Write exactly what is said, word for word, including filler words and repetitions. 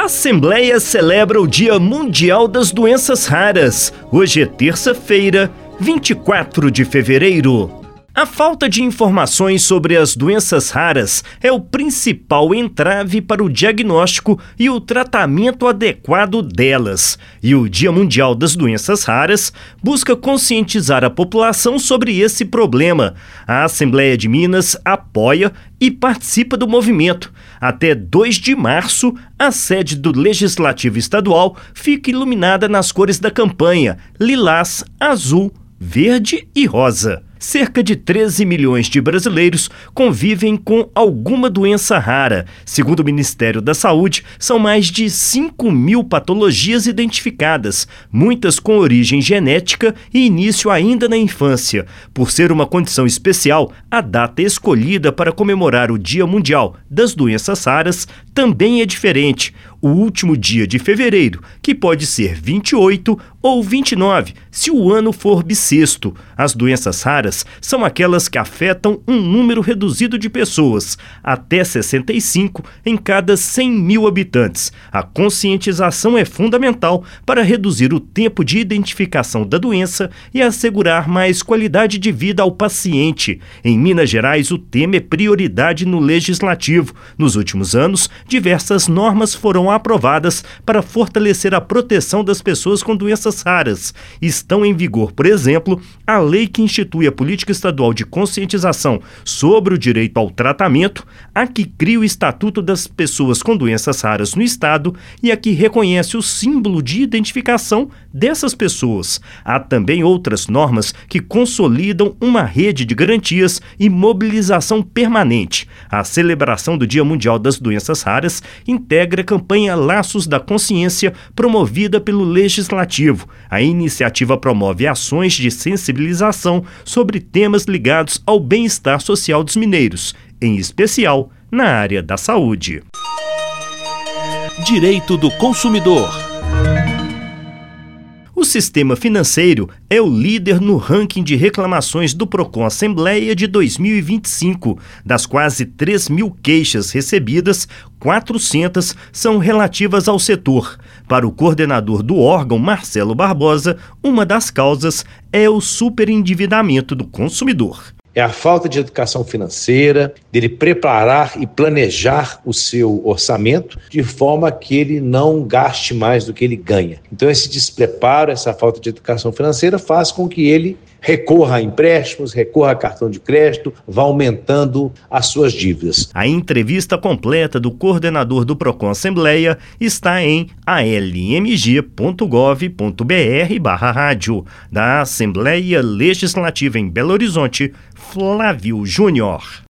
Assembleia celebra o Dia Mundial das Doenças Raras. Hoje é terça-feira, vinte e quatro de fevereiro. A falta de informações sobre as doenças raras é o principal entrave para o diagnóstico e o tratamento adequado delas. E o Dia Mundial das Doenças Raras busca conscientizar a população sobre esse problema. A Assembleia de Minas apoia e participa do movimento. Até dois de março, a sede do Legislativo Estadual fica iluminada nas cores da campanha: lilás, azul, verde e rosa. Cerca de treze milhões de brasileiros convivem com alguma doença rara. Segundo o Ministério da Saúde, são mais de cinco mil patologias identificadas, muitas com origem genética e início ainda na infância. Por ser uma condição especial, a data escolhida para comemorar o Dia Mundial das Doenças Raras também é diferente. O último dia de fevereiro, que pode ser vinte e oito ou vinte e nove, se o ano for bissexto. As doenças raras são aquelas que afetam um número reduzido de pessoas, até sessenta e cinco em cada cem mil habitantes. A conscientização é fundamental para reduzir o tempo de identificação da doença e assegurar mais qualidade de vida ao paciente. Em Minas Gerais, o tema é prioridade no Legislativo. Nos últimos anos, diversas normas foram aprovadas para fortalecer a proteção das pessoas com doenças raras. Estão em vigor, por exemplo, a lei que institui a Política Estadual de Conscientização sobre o Direito ao Tratamento, a que cria o Estatuto das Pessoas com Doenças Raras no Estado e a que reconhece o símbolo de identificação dessas pessoas. Há também outras normas que consolidam uma rede de garantias e mobilização permanente. A celebração do Dia Mundial das Doenças Raras integra a campanha Laços da Consciência, promovida pelo Legislativo. A iniciativa promove ações de sensibilização sobre temas ligados ao bem-estar social dos mineiros, em especial na área da saúde. Direito do consumidor. O sistema financeiro é o líder no ranking de reclamações do Procon Assembleia de dois mil e vinte e cinco. Das quase três mil queixas recebidas, quatrocentas são relativas ao setor. Para o coordenador do órgão, Marcelo Barbosa, uma das causas é o superendividamento do consumidor. É a falta de educação financeira, dele preparar e planejar o seu orçamento de forma que ele não gaste mais do que ele ganha. Então esse despreparo, essa falta de educação financeira faz com que ele recorra a empréstimos, recorra a cartão de crédito, vá aumentando as suas dívidas. A entrevista completa do coordenador do Procon Assembleia está em a l m g ponto gov ponto b r barra rádio. Da Assembleia Legislativa em Belo Horizonte, Flávio Júnior.